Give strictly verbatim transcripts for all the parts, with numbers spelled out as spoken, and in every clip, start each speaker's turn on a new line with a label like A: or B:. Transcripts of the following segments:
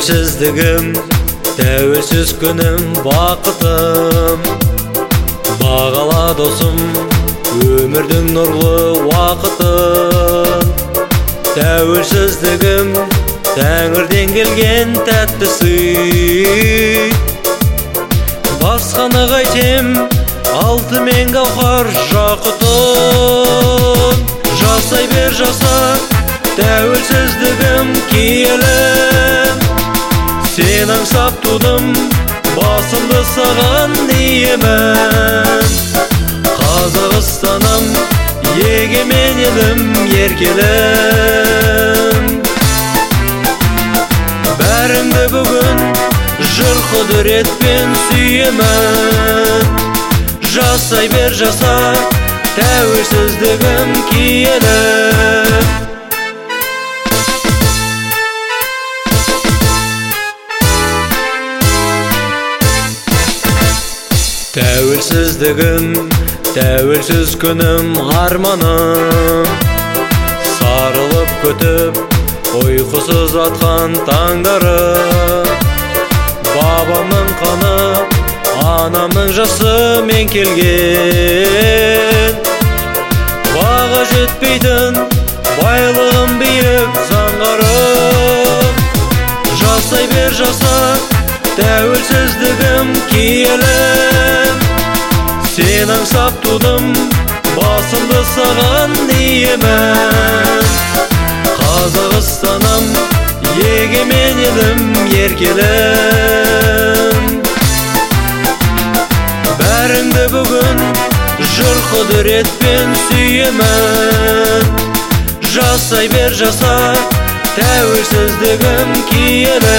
A: Тәуелсіздігім, тәуелсіз күнім, бақытым. Бағала досым, өмірдің нұрлы уақытын. Тәуелсіздігім, Тәңірден келген тәтті сый. Басқаны қайтем, алтынмен гауһар жақұтын. Жасай бер жаса, тәуелсіздігім киелі. Сен аңсап тудым, басымды саған иемін. Қазақстаным, егемен елім, еркелім. Бәріңді бүгін жыр құдіретпен сүйемін. Жасай бер жаса, тәуелсіздігім киелі. Тәуелсіздігім, тәуелсіз күнім, арманым. Сарылып күтіп, ұйқысыз атқан таңдары. Бабамның қаны, анамның жасы мен келген. Баға жетпейтін, байлығым биік заңғарым. Жасай бер жаса, тәуелсіздігім киелі. Сен аңсап тудым, басымды саған иемін. Қазақстаным, егемен елім, еркелім. Бәріңді бүгін жыр құдіретпен сүйемін. Жасай бер жаса, тәуелсіздігім киелі.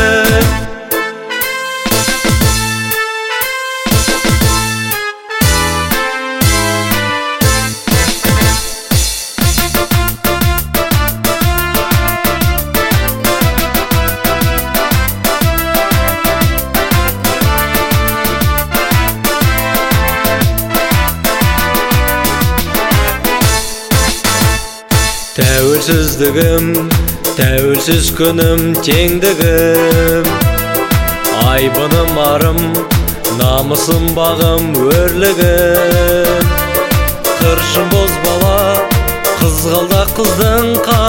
A: Тәуелсіздігім, тәуелсіз күнім, теңдігім. Айбыным арым, намысым бағым, өрлігім. Қыршын бозбала, қызғалдақ қыздың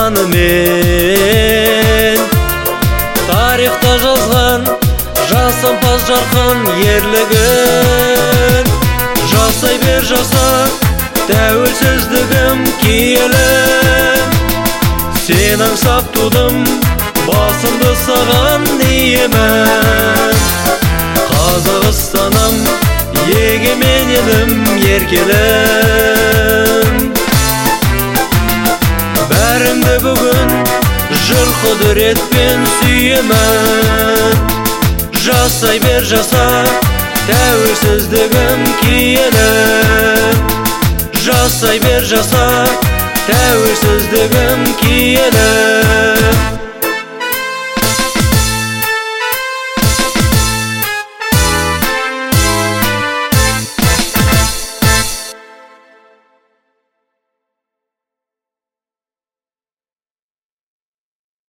A: қанымен. Тарихта жазған, жасампаз жарқын ерлігін. Жасай бер жаса, тәуелсіздігім киелі. Сен аңсап тудым, басымды саған иемін. Қазақстаным, егемен елім, еркелім. Бәріңді бүгін жыр құдіретпен сүйемін. Жасай бер жаса, тәуелсіздігім киелі. Жасай бер жаса, тәуелсіздігім киелі.